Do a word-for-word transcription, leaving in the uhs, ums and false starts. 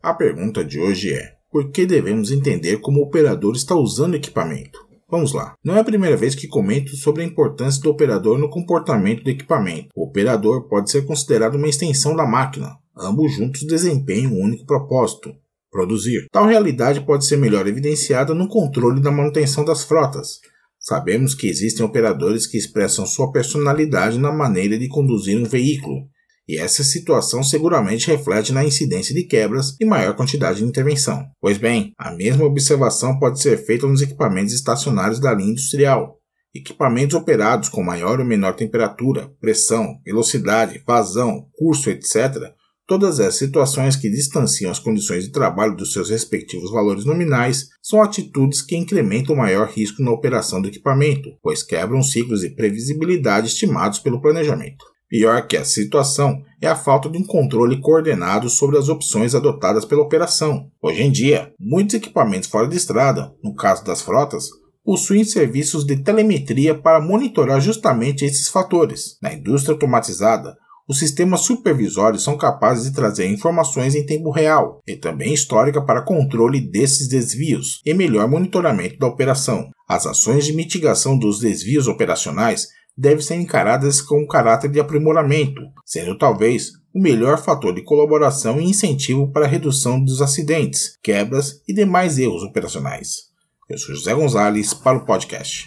A pergunta de hoje é: por que devemos entender como o operador está usando o equipamento? Vamos lá. Não é a primeira vez que comento sobre a importância do operador no comportamento do equipamento. O operador pode ser considerado uma extensão da máquina. Ambos juntos desempenham um único propósito: produzir. Tal realidade pode ser melhor evidenciada no controle da manutenção das frotas. Sabemos que existem operadores que expressam sua personalidade na maneira de conduzir um veículo, e essa situação seguramente reflete na incidência de quebras e maior quantidade de intervenção. Pois bem, a mesma observação pode ser feita nos equipamentos estacionários da linha industrial. Equipamentos operados com maior ou menor temperatura, pressão, velocidade, vazão, curso, etcétera, todas essas situações que distanciam as condições de trabalho dos seus respectivos valores nominais são atitudes que incrementam o maior risco na operação do equipamento, pois quebram os ciclos de previsibilidade estimados pelo planejamento. Pior que essa situação é a falta de um controle coordenado sobre as opções adotadas pela operação. Hoje em dia, muitos equipamentos fora de estrada, no caso das frotas, possuem serviços de telemetria para monitorar justamente esses fatores. Na indústria automatizada, os sistemas supervisórios são capazes de trazer informações em tempo real e também histórica para controle desses desvios e melhor monitoramento da operação. As ações de mitigação dos desvios operacionais devem ser encaradas com um caráter de aprimoramento, sendo talvez o melhor fator de colaboração e incentivo para a redução dos acidentes, quebras e demais erros operacionais. Eu sou José Gonzalez para o podcast.